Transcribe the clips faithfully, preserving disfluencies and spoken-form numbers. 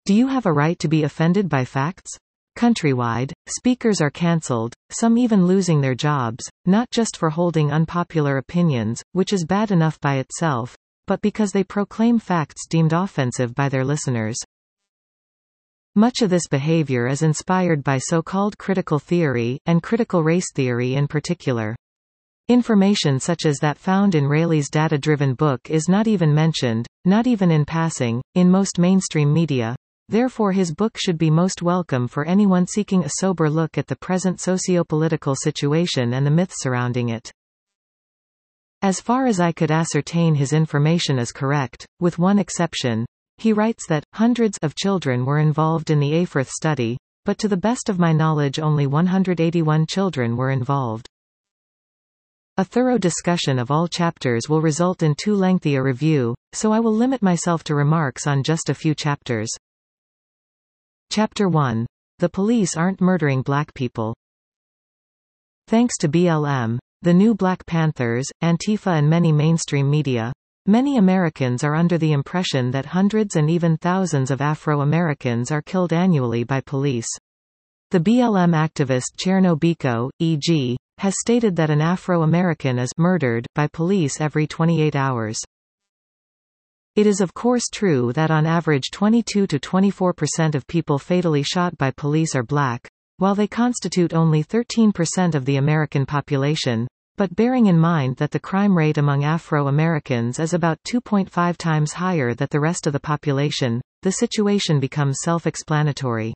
Do you have a right to be offended by facts? Countrywide, speakers are cancelled, some even losing their jobs, not just for holding unpopular opinions, which is bad enough by itself, but because they proclaim facts deemed offensive by their listeners. Much of this behavior is inspired by so-called critical theory, and critical race theory in particular. Information such as that found in Rayleigh's data-driven book is not even mentioned, not even in passing, in most mainstream media. Therefore his book should be most welcome for anyone seeking a sober look at the present socio-political situation and the myths surrounding it. As far as I could ascertain, his information is correct, with one exception. He writes that, hundreds of children were involved in the Aferth study, but to the best of my knowledge only one hundred eighty-one children were involved. A thorough discussion of all chapters will result in too lengthy a review, so I will limit myself to remarks on just a few chapters. Chapter one. The police aren't murdering black people. Thanks to B L M, the New Black Panthers, Antifa and many mainstream media, many Americans are under the impression that hundreds and even thousands of Afro-Americans are killed annually by police. The B L M activist Cherno Biko, for example, has stated that an Afro-American is murdered by police every twenty-eight hours. It is of course true that on average twenty-two to twenty-four percent of people fatally shot by police are black, while they constitute only thirteen percent of the American population, but bearing in mind that the crime rate among Afro-Americans is about two point five times higher than the rest of the population, the situation becomes self-explanatory.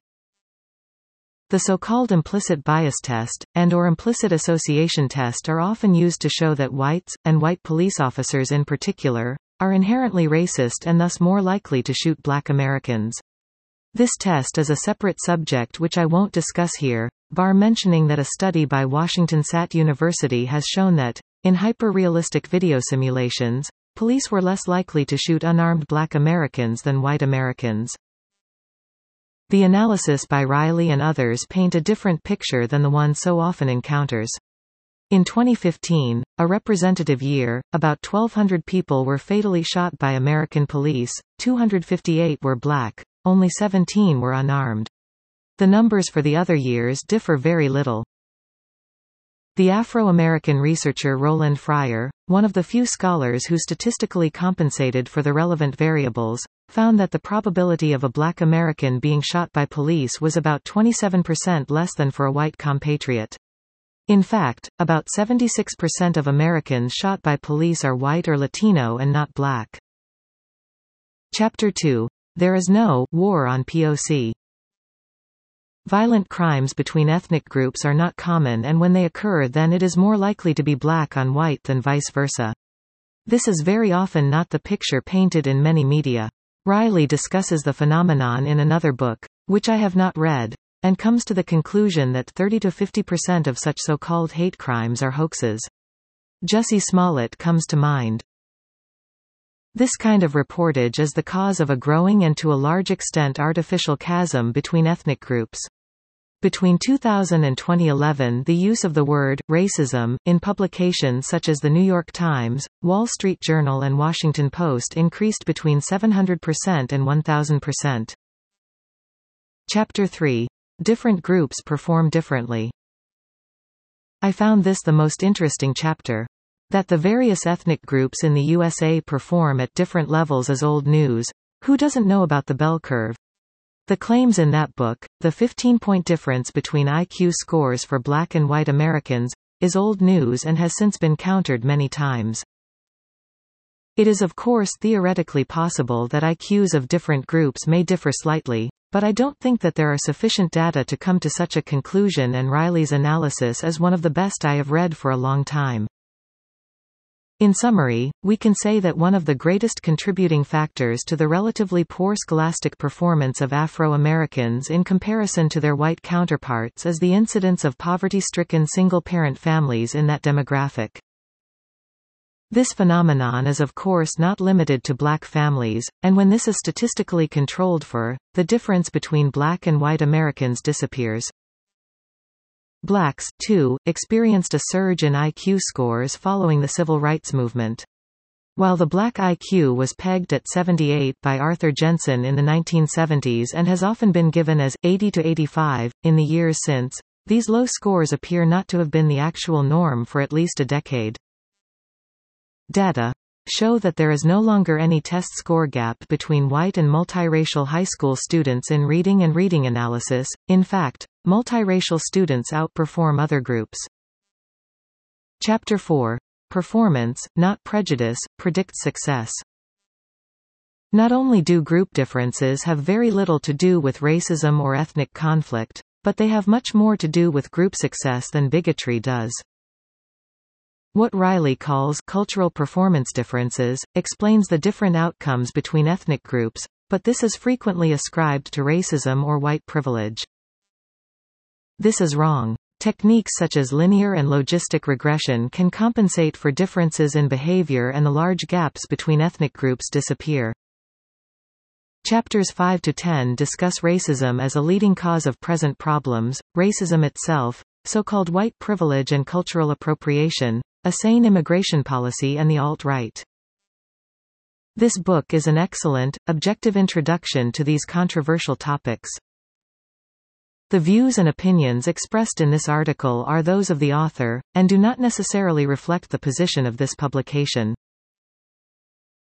The so-called implicit bias test, and or implicit association test are often used to show that whites, and white police officers in particular, are inherently racist and thus more likely to shoot black Americans. This test is a separate subject which I won't discuss here, bar mentioning that a study by Washington State University has shown that, in hyper-realistic video simulations, police were less likely to shoot unarmed black Americans than white Americans. The analysis by Riley and others paint a different picture than the one so often encounters. In twenty fifteen, a representative year, about twelve hundred people were fatally shot by American police, two hundred fifty-eight were black, only seventeen were unarmed. The numbers for the other years differ very little. The Afro-American researcher Roland Fryer, one of the few scholars who statistically compensated for the relevant variables, found that the probability of a black American being shot by police was about twenty-seven percent less than for a white compatriot. In fact, about seventy-six percent of Americans shot by police are white or Latino and not black. Chapter two. There is no war on P O C. Violent crimes between ethnic groups are not common, and when they occur then it is more likely to be black on white than vice versa. This is very often not the picture painted in many media. Riley discusses the phenomenon in another book, which I have not read, and comes to the conclusion that thirty to fifty percent of such so-called hate crimes are hoaxes. Jussie Smollett comes to mind. This kind of reportage is the cause of a growing and to a large extent artificial chasm between ethnic groups. Between two thousand and twenty eleven, the use of the word racism in publications such as The New York Times, Wall Street Journal and Washington Post increased between seven hundred percent and one thousand percent. Chapter three. Different groups perform differently. I found this the most interesting chapter. That the various ethnic groups in the U S A perform at different levels is old news. Who doesn't know about the bell curve? The claims in that book, the fifteen-point difference between I Q scores for black and white Americans, is old news and has since been countered many times. It is of course theoretically possible that I Qs of different groups may differ slightly, but I don't think that there are sufficient data to come to such a conclusion, and Riley's analysis is one of the best I have read for a long time. In summary, we can say that one of the greatest contributing factors to the relatively poor scholastic performance of Afro-Americans in comparison to their white counterparts is the incidence of poverty-stricken single-parent families in that demographic. This phenomenon is of course not limited to black families, and when this is statistically controlled for, the difference between black and white Americans disappears. Blacks, too, experienced a surge in I Q scores following the civil rights movement. While the black I Q was pegged at seventy-eight by Arthur Jensen in the nineteen seventies and has often been given as eighty to eighty-five in the years since, these low scores appear not to have been the actual norm for at least a decade. Data show that there is no longer any test score gap between white and multiracial high school students in reading and reading analysis. In fact, multiracial students outperform other groups. Chapter four. Performance, not prejudice, predicts success. Not only do group differences have very little to do with racism or ethnic conflict, but they have much more to do with group success than bigotry does. What Riley calls cultural performance differences explains the different outcomes between ethnic groups, but this is frequently ascribed to racism or white privilege. This is wrong. Techniques such as linear and logistic regression can compensate for differences in behavior, and the large gaps between ethnic groups disappear. Chapters five to ten discuss racism as a leading cause of present problems, racism itself, so-called white privilege and cultural appropriation, a sane immigration policy, and the alt-right. This book is an excellent, objective introduction to these controversial topics. The views and opinions expressed in this article are those of the author, and do not necessarily reflect the position of this publication.